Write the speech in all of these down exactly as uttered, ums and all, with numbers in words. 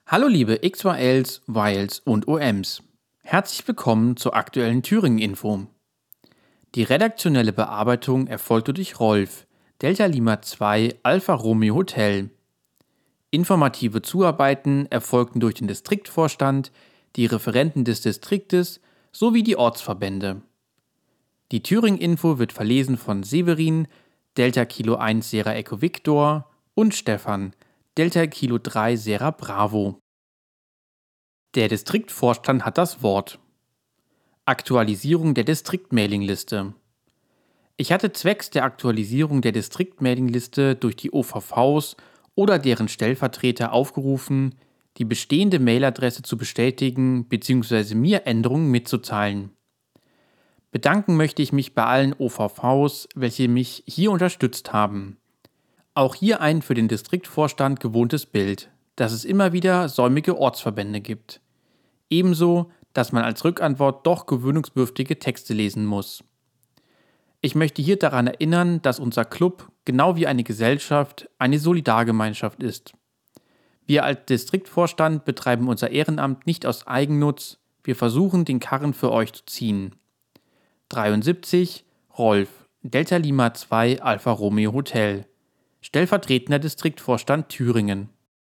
Hallo liebe X Y Ls, Yls und O Ms. Herzlich willkommen zur aktuellen Thüringen-Info. Die redaktionelle Bearbeitung erfolgte durch Rolf, Delta Lima zwei Alpha Romeo Hotel. Informative Zuarbeiten erfolgten durch den Distriktvorstand, die Referenten des Distriktes sowie die Ortsverbände. Die Thüringen-Info wird verlesen von Severin, Delta Kilo eins Sierra Echo Victor und Stefan, Delta Kilo drei Sierra Bravo. Der Distriktvorstand hat das Wort. Aktualisierung der Distrikt-Mailingliste. Ich hatte zwecks der Aktualisierung der Distrikt-Mailingliste durch die O V Vs oder deren Stellvertreter aufgerufen, die bestehende Mailadresse zu bestätigen bzw. mir Änderungen mitzuteilen. Bedanken möchte ich mich bei allen O V Vs, welche mich hier unterstützt haben. Auch hier ein für den Distriktvorstand gewohntes Bild, dass es immer wieder säumige Ortsverbände gibt. Ebenso, dass man als Rückantwort doch gewöhnungsbedürftige Texte lesen muss. Ich möchte hier daran erinnern, dass unser Club, genau wie eine Gesellschaft, eine Solidargemeinschaft ist. Wir als Distriktvorstand betreiben unser Ehrenamt nicht aus Eigennutz, wir versuchen, den Karren für euch zu ziehen. dreiundsiebzig Rolf, Delta Lima zwei Alpha Romeo Hotel, stellvertretender Distriktvorstand Thüringen.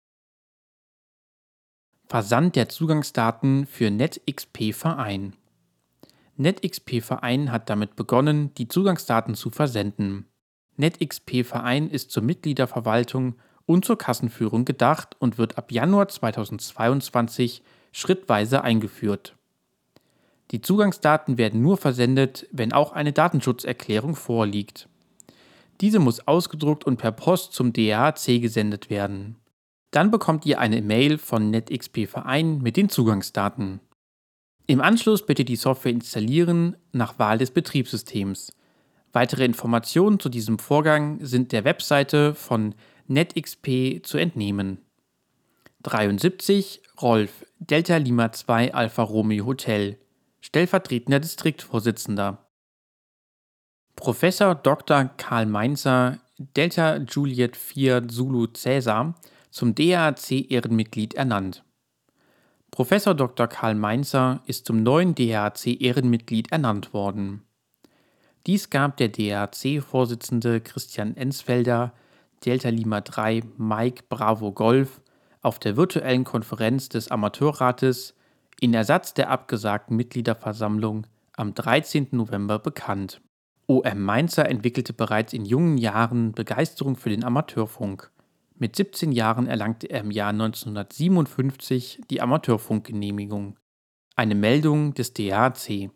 Versand der Zugangsdaten für NetXP Verein. NetXP Verein hat damit begonnen, die Zugangsdaten zu versenden. NetXP Verein ist zur Mitgliederverwaltung und zur Kassenführung gedacht und wird ab Januar zweitausendzweiundzwanzig schrittweise eingeführt. Die Zugangsdaten werden nur versendet, wenn auch eine Datenschutzerklärung vorliegt. Diese muss ausgedruckt und per Post zum D R A C gesendet werden. Dann bekommt ihr eine Mail von NetXP Verein mit den Zugangsdaten. Im Anschluss bitte die Software installieren nach Wahl des Betriebssystems. Weitere Informationen zu diesem Vorgang sind der Webseite von NetXP zu entnehmen. dreiundsiebzig Rolf, Delta Lima zwei Alpha Romeo Hotel, stellvertretender Distriktvorsitzender. Professor Doktor Karl Mainzer, Delta Juliet vier Zulu Cäsar, zum D R A C-Ehrenmitglied ernannt. Professor Doktor Karl Mainzer ist zum neuen D R A C-Ehrenmitglied ernannt worden. Dies gab der D R A C-Vorsitzende Christian Ensfelder, Delta Lima drei Mike Bravo Golf, auf der virtuellen Konferenz des Amateurrates in Ersatz der abgesagten Mitgliederversammlung am dreizehnten November bekannt. O M Mainzer entwickelte bereits in jungen Jahren Begeisterung für den Amateurfunk. Mit siebzehn Jahren erlangte er im Jahr neunzehnhundertsiebenundfünfzig die Amateurfunkgenehmigung. Eine Meldung des D R A C.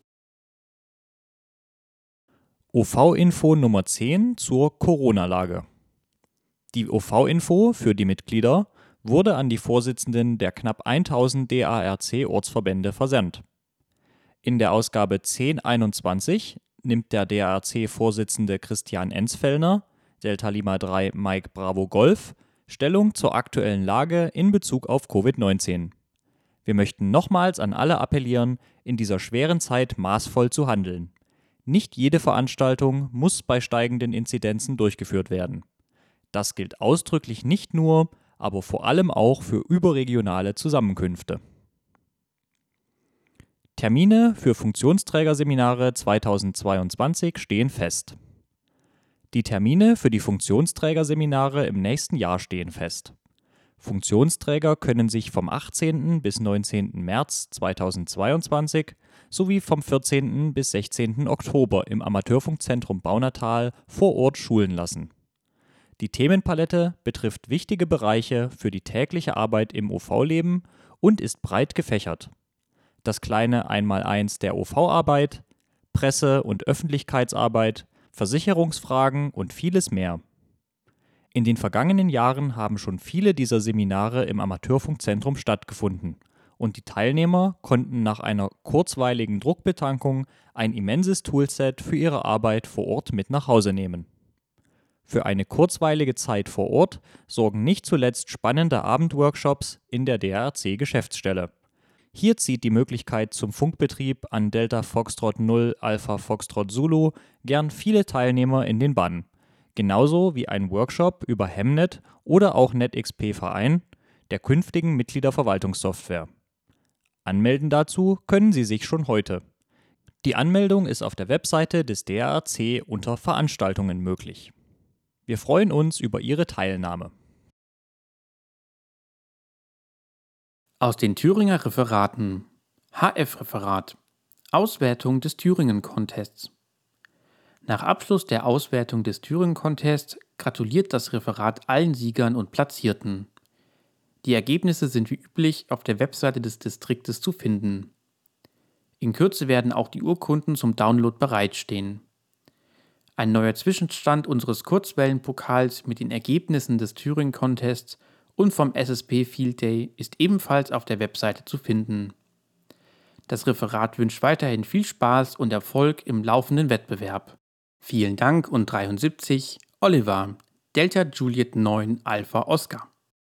O V-Info Nummer zehn zur Corona-Lage. Die O V-Info für die Mitglieder wurde an die Vorsitzenden der knapp tausend D A R C-Ortsverbände versandt. In der Ausgabe zehn einundzwanzig nimmt der D A R C-Vorsitzende Christian Ensfelder, Delta Lima drei Mike Bravo Golf, Stellung zur aktuellen Lage in Bezug auf Covid neunzehn. Wir möchten nochmals an alle appellieren, in dieser schweren Zeit maßvoll zu handeln. Nicht jede Veranstaltung muss bei steigenden Inzidenzen durchgeführt werden. Das gilt ausdrücklich nicht nur, aber vor allem auch für überregionale Zusammenkünfte. Termine für Funktionsträgerseminare zweitausendzweiundzwanzig stehen fest. Die Termine für die Funktionsträgerseminare im nächsten Jahr stehen fest. Funktionsträger können sich vom achtzehnten bis neunzehnten März zweitausendzweiundzwanzig sowie vom vierzehnten bis sechzehnten Oktober im Amateurfunkzentrum Baunatal vor Ort schulen lassen. Die Themenpalette betrifft wichtige Bereiche für die tägliche Arbeit im O V-Leben und ist breit gefächert. Das kleine Einmaleins der O V-Arbeit, Presse- und Öffentlichkeitsarbeit, Versicherungsfragen und vieles mehr. In den vergangenen Jahren haben schon viele dieser Seminare im Amateurfunkzentrum stattgefunden und die Teilnehmer konnten nach einer kurzweiligen Druckbetankung ein immenses Toolset für ihre Arbeit vor Ort mit nach Hause nehmen. Für eine kurzweilige Zeit vor Ort sorgen nicht zuletzt spannende Abendworkshops in der D R A C-Geschäftsstelle. Hier zieht die Möglichkeit zum Funkbetrieb an Delta Foxtrot null Alpha Foxtrot Zulu gern viele Teilnehmer in den Bann. Genauso wie ein Workshop über Hemnet oder auch NetXP Verein, der künftigen Mitgliederverwaltungssoftware. Anmelden dazu können Sie sich schon heute. Die Anmeldung ist auf der Webseite des D A R C unter Veranstaltungen möglich. Wir freuen uns über Ihre Teilnahme. Aus den Thüringer Referaten. H F-Referat. Auswertung des Thüringen-Contests. Nach Abschluss der Auswertung des Thüringen-Contests gratuliert das Referat allen Siegern und Platzierten. Die Ergebnisse sind wie üblich auf der Webseite des Distriktes zu finden. In Kürze werden auch die Urkunden zum Download bereitstehen. Ein neuer Zwischenstand unseres Kurzwellenpokals mit den Ergebnissen des Thüringen-Contests und vom S S P Field Day ist ebenfalls auf der Webseite zu finden. Das Referat wünscht weiterhin viel Spaß und Erfolg im laufenden Wettbewerb. Vielen Dank und dreiundsiebzig, Oliver, Delta Juliet neun Alpha Oscar.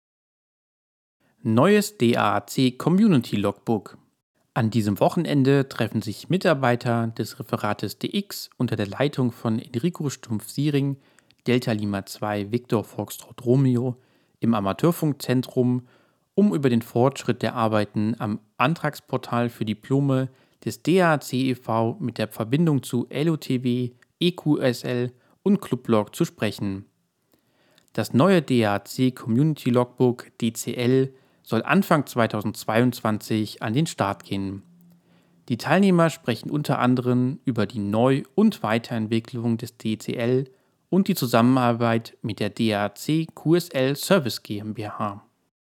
Neues D A A C Community Logbook. An diesem Wochenende treffen sich Mitarbeiter des Referates D X unter der Leitung von Enrico Stumpf-Siering, Delta Lima zwei Victor Foxtrot Romeo im Amateurfunkzentrum, um über den Fortschritt der Arbeiten am Antragsportal für Diplome des D A A C e V mit der Verbindung zu L O T W, E Q S L und Clublog zu sprechen. Das neue D A A C Community Logbook D C L soll Anfang zweitausendzweiundzwanzig an den Start gehen. Die Teilnehmer sprechen unter anderem über die Neu- und Weiterentwicklung des D C L und die Zusammenarbeit mit der D A A C Q S L Service GmbH.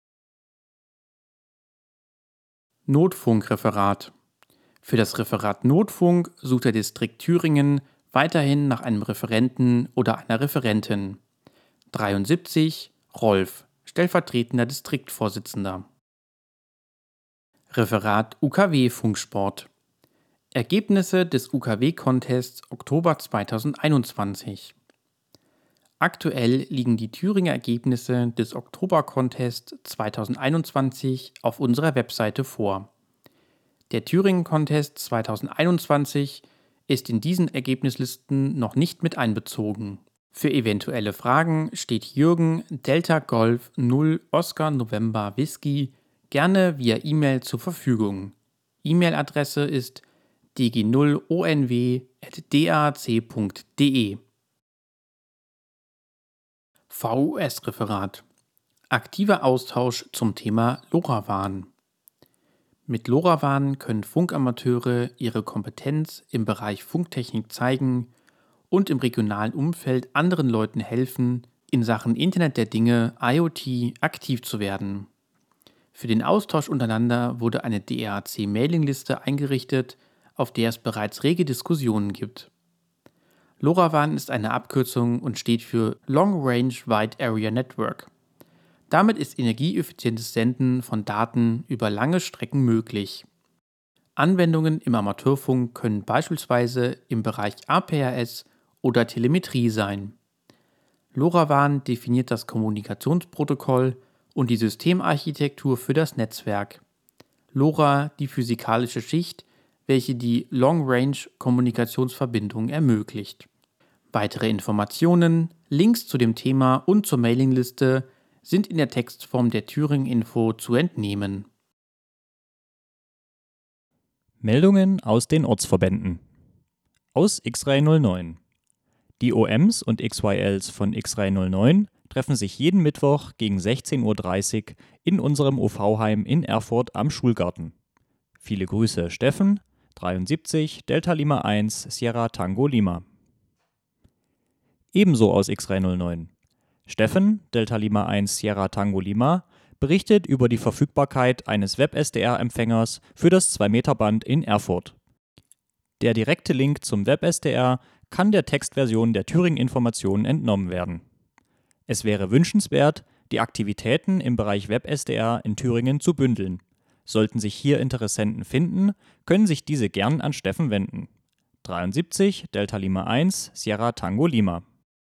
Notfunkreferat. Für das Referat Notfunk sucht der Distrikt Thüringen weiterhin nach einem Referenten oder einer Referentin. dreiundsiebzig Rolf, stellvertretender Distriktvorsitzender. Referat U K W-Funksport. Ergebnisse des U K W-Contests Oktober zweitausendeinundzwanzig. Aktuell liegen die Thüringer Ergebnisse des Oktober-Contests zweitausendeinundzwanzig auf unserer Webseite vor. Der Thüringen-Contest zweitausendeinundzwanzig ist in diesen Ergebnislisten noch nicht mit einbezogen. Für eventuelle Fragen steht Jürgen Delta Golf null Oscar November Whisky gerne via E-Mail zur Verfügung. E-Mail-Adresse ist d g null o n w at d a a c punkt d e. V U S-Referat. Aktiver Austausch zum Thema LoRaWAN. Mit LoRaWAN können Funkamateure ihre Kompetenz im Bereich Funktechnik zeigen und im regionalen Umfeld anderen Leuten helfen, in Sachen Internet der Dinge I o T aktiv zu werden. Für den Austausch untereinander wurde eine D A A C-Mailingliste eingerichtet, auf der es bereits rege Diskussionen gibt. LoRaWAN ist eine Abkürzung und steht für Long Range Wide Area Network. Damit ist energieeffizientes Senden von Daten über lange Strecken möglich. Anwendungen im Amateurfunk können beispielsweise im Bereich A P R S oder Telemetrie sein. LoRaWAN definiert das Kommunikationsprotokoll und die Systemarchitektur für das Netzwerk. LoRa die physikalische Schicht, welche die Long-Range-Kommunikationsverbindung ermöglicht. Weitere Informationen, Links zu dem Thema und zur Mailingliste sind in der Textform der Thüringen-Info zu entnehmen. Meldungen aus den Ortsverbänden. Aus X-Ray null neun. Die O Ms und X Y Ls von X-Ray null neun treffen sich jeden Mittwoch gegen sechzehn Uhr dreißig in unserem O V-Heim in Erfurt am Schulgarten. Viele Grüße, Steffen, dreiundsiebzig, Delta Lima eins, Sierra Tango Lima. Ebenso aus X-Ray null neun. Steffen, Delta Lima eins, Sierra Tango Lima, berichtet über die Verfügbarkeit eines Web-S D R-Empfängers für das zwei Meter Band in Erfurt. Der direkte Link zum Web-S D R kann der Textversion der Thüringen-Informationen entnommen werden. Es wäre wünschenswert, die Aktivitäten im Bereich Web-S D R in Thüringen zu bündeln. Sollten sich hier Interessenten finden, können sich diese gern an Steffen wenden. dreiundsiebzig, Delta Lima eins, Sierra Tango Lima.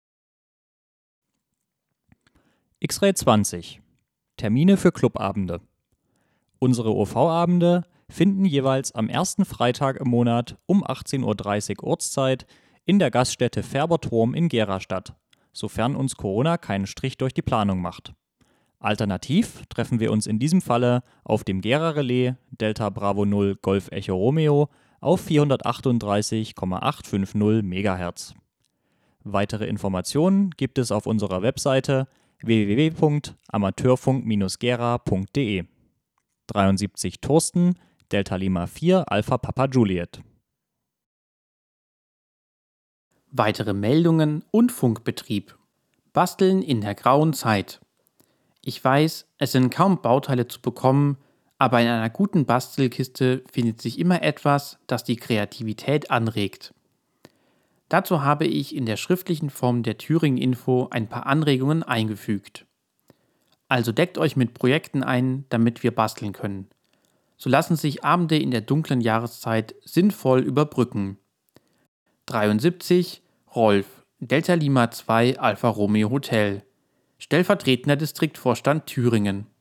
X-Ray zwanzig. Termine für Clubabende. Unsere O V-Abende finden jeweils am ersten Freitag im Monat um achtzehn Uhr dreißig Ortszeit in der Gaststätte Färberturm in Gera statt, sofern uns Corona keinen Strich durch die Planung macht. Alternativ treffen wir uns in diesem Falle auf dem Gera-Relais Delta Bravo null Golf Echo Romeo auf vierhundertachtunddreißig Komma achthundertfünfzig Megahertz. Weitere Informationen gibt es auf unserer Webseite w w w punkt amateurfunk Bindestrich gera punkt de. dreiundsiebzig Thorsten, Delta Lima vier Alpha Papa Juliet. Weitere Meldungen und Funkbetrieb. Basteln in der grauen Zeit. Ich weiß, es sind kaum Bauteile zu bekommen, aber in einer guten Bastelkiste findet sich immer etwas, das die Kreativität anregt. Dazu habe ich in der schriftlichen Form der Thüringen-Info ein paar Anregungen eingefügt. Also deckt euch mit Projekten ein, damit wir basteln können. So lassen sich Abende in der dunklen Jahreszeit sinnvoll überbrücken. dreiundsiebzig Rolf, Delta Lima zwei Alfa Romeo Hotel, stellvertretender Distriktvorstand Thüringen.